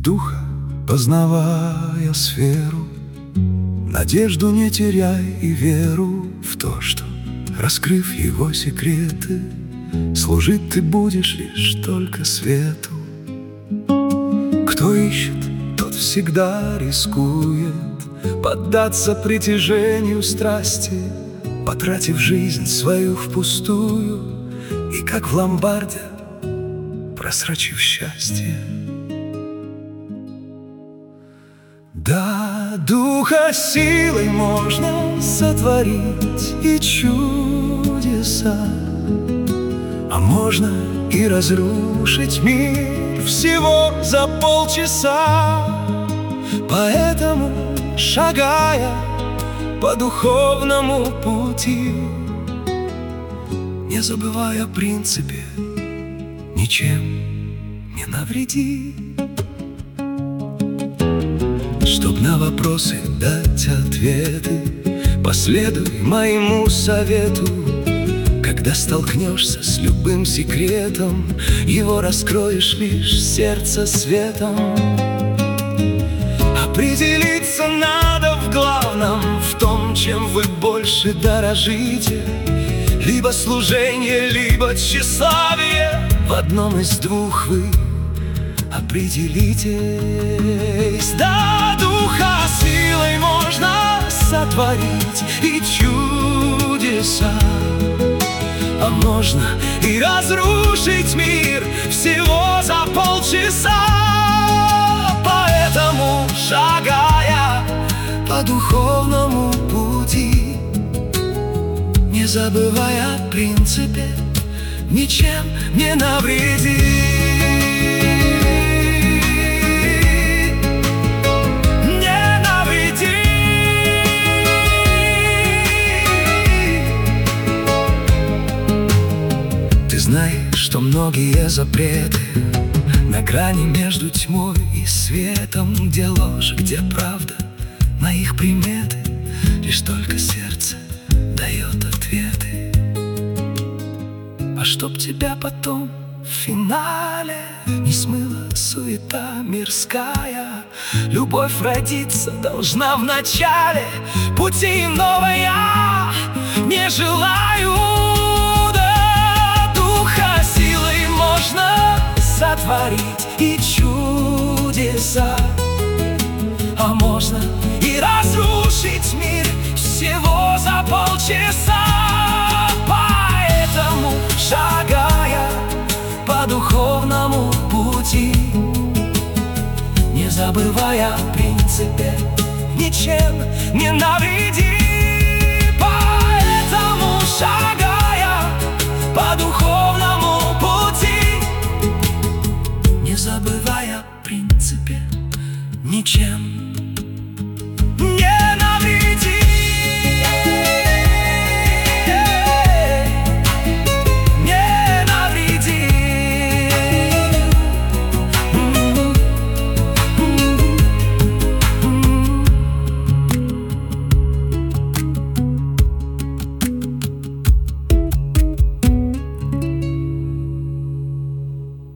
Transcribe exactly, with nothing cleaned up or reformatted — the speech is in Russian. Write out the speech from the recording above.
духа, познавая сферу, надежду не теряй и веру в то, что, раскрыв его секреты, служить ты будешь лишь только свету. Кто ищет, тот всегда рискует поддаться притяжению страсти, потратив жизнь свою впустую и, как в ломбарде, просрочив счастье. Да, духа силой можно сотворить и чудеса, а можно и разрушить мир всего за полчаса. Поэтому, шагая по духовному пути, не забывай о принципе: ничем не навреди. Чтоб на вопросы дать ответы, последуй моему совету. Когда столкнешься с любым секретом, его раскроешь лишь сердце светом. Определиться надо в главном, в том, чем вы больше дорожите: либо служение, либо тщеславие. В одном из двух вы определитесь. Да, духа силой можно сотворить и чудеса, а можно и разрушить мир всего за полчаса. Поэтому, шагая по духовному пути, не забывай о принципе: ничем не навреди. Знай, что многие запреты на грани между тьмой и светом, где ложь, где правда, на их приметы лишь только сердце дает ответы. А чтоб тебя потом в финале не смыла суета мирская, любовь родиться должна в начале пути иного я не желаю. Можно сотворить и чудеса, а можно и разрушить мир всего за полчаса. Поэтому, шагая по духовному пути, не забывая о принципе: ничем не навреди. Поэтому, шагая по духовному пути, не забывая о принципе: ничем